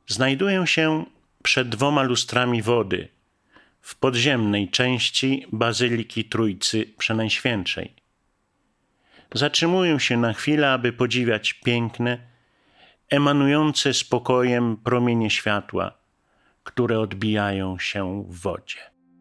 Znajduję się przed 2 lustrami wody w podziemnej części Bazyliki Trójcy Przenajświętszej. Zatrzymuję się na chwilę, aby podziwiać piękne, emanujące spokojem promienie światła, które odbijają się w wodzie.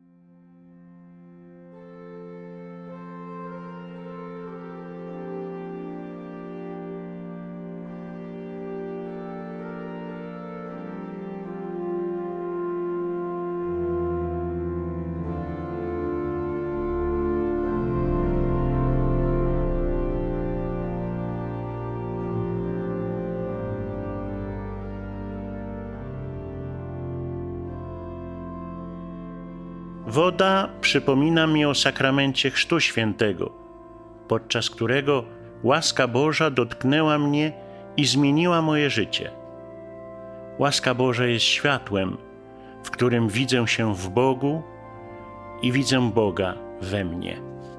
Woda przypomina mi o sakramencie Chrztu Świętego, podczas którego łaska Boża dotknęła mnie i zmieniła moje życie. Łaska Boża jest światłem, w którym widzę się w Bogu i widzę Boga we mnie.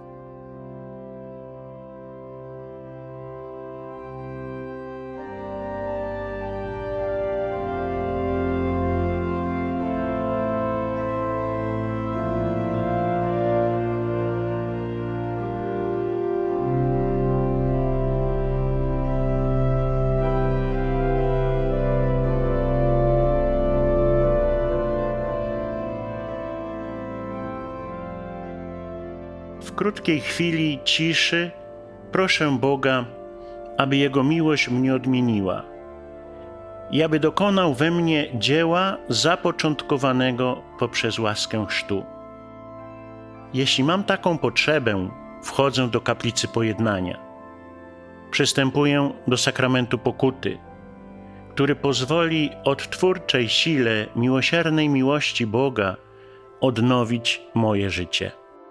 W krótkiej chwili ciszy proszę Boga, aby Jego miłość mnie odmieniła i aby dokonał we mnie dzieła zapoczątkowanego poprzez łaskę chrztu. Jeśli mam taką potrzebę, wchodzę do kaplicy pojednania. Przystępuję do sakramentu pokuty, który pozwoli odtwórczej sile miłosiernej miłości Boga odnowić moje życie.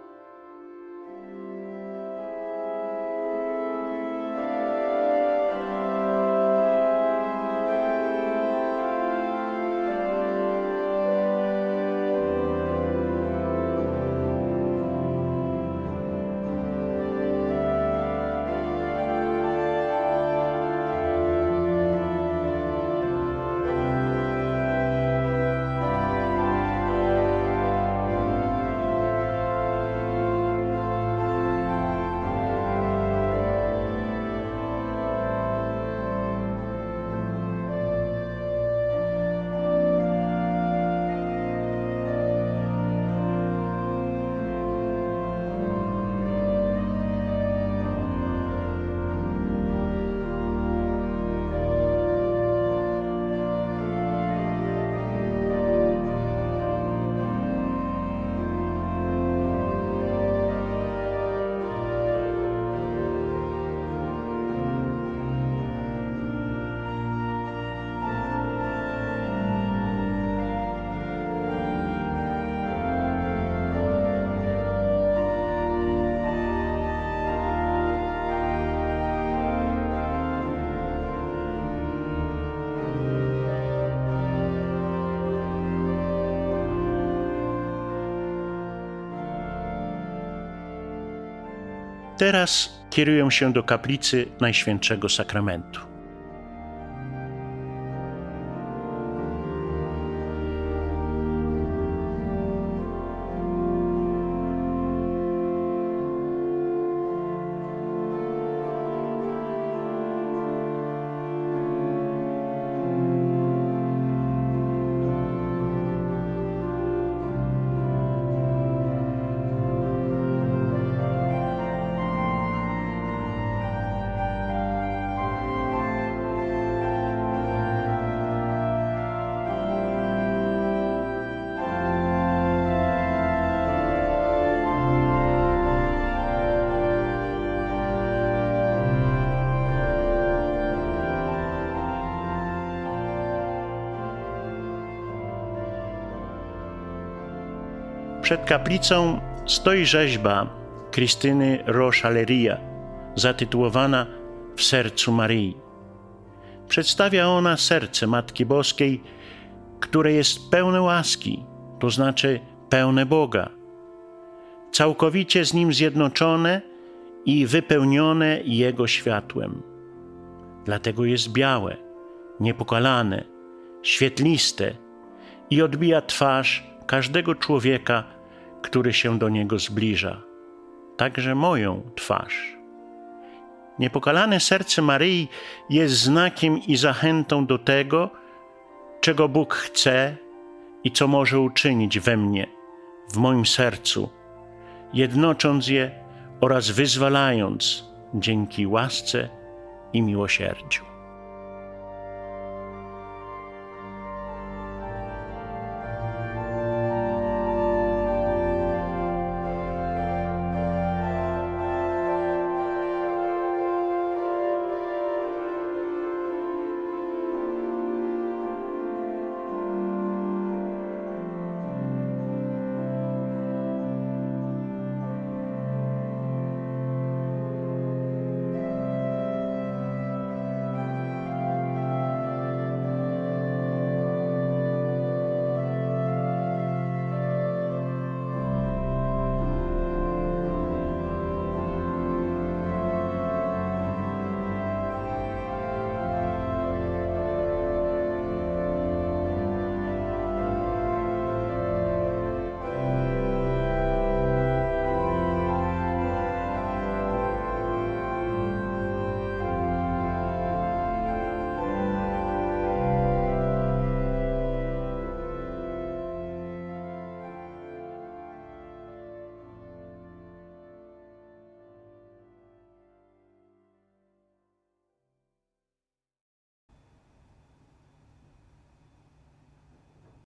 Teraz kieruję się do kaplicy Najświętszego Sakramentu. Przed kaplicą stoi rzeźba Krystyny Rochaleria, zatytułowana W sercu Maryi. Przedstawia ona serce Matki Boskiej, które jest pełne łaski, to znaczy pełne Boga, całkowicie z Nim zjednoczone i wypełnione Jego światłem. Dlatego jest białe, niepokalane, świetliste i odbija twarz każdego człowieka, który się do Niego zbliża, także moją twarz. Niepokalane serce Maryi jest znakiem i zachętą do tego, czego Bóg chce i co może uczynić we mnie, w moim sercu, jednocząc je oraz wyzwalając dzięki łasce i miłosierdziu.